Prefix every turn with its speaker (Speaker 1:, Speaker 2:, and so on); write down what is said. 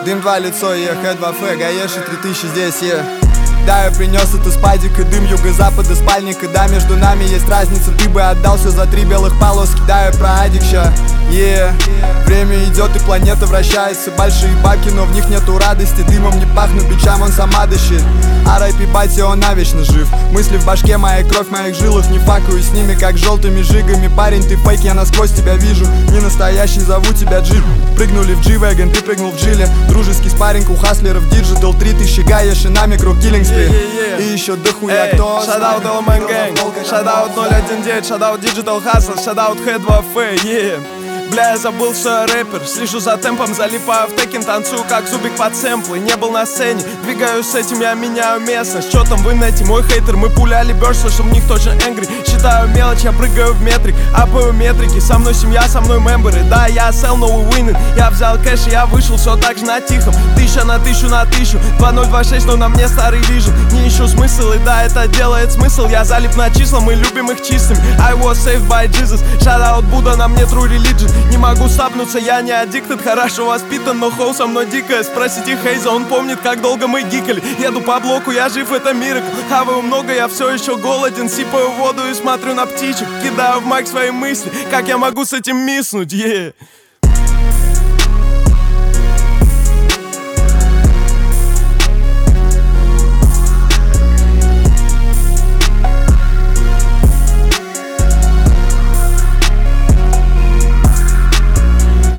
Speaker 1: Дым 2 лицо, Х2Ф, Гаеши 3000 здесь, Да, я принес это спадик и дым юго-запада спальника. Да, между нами есть разница, ты бы отдал все за 3 белых полоски. Да, я про адик ща, Время идет и планета вращается. Большие бабки, но в них нету радости. Дымом не пахнут, бичам он сама дышит. R.I.P. Бати, он навечно жив. Мысли в башке, моя кровь в моих жилах. Не факаю с ними, как желтыми жигами. Парень, ты фейк, я насквозь тебя вижу. Не настоящий, зову тебя Джип. Прыгнули в G-Wagon, ты прыгнул в Джиле. Дружеский спарринг у хаслеров Digital 3000 Гаеши на микро Killing Spree. И еще дохуя кто.
Speaker 2: Шадаут Element Gang, шадаут 019, шадаут Digital Hustle, шадаут Х2Ф, Бля, я забыл, что я рэпер. Слежу за темпом, залипаю в текен. Танцую как зубик под сэмплы. Не был на сцене, двигаюсь с этим, я меняю местность. Чё там в инете, мой хейтер? Мы пуляли бёрс, слышим в них точно энгри. Считаю мелочь, я прыгаю в метрик. Апаю метрики, со мной семья, со мной мемберы. Да, я сел, но we winning. Я взял кэш и я вышел, все так же на тихом. 1000 на 1000 на 1000. 2026, но на мне старый вижен. Не ищу смысл, и да, это делает смысл. Я залип на числа, мы любим их чистыми. I was saved by Jesus. Shoutout Будда, на мне true religion. Не могу сапнуться, я не аддиктед. Хорошо воспитан, но хоу со мной дикая. Спросите Хейза, он помнит, как долго мы гикали. Еду по блоку, я жив, это миракл. Хаваю много, я все еще голоден. Сипаю воду и смотрю на птичек. Кидаю в майк свои мысли. Как я могу с этим миснуть,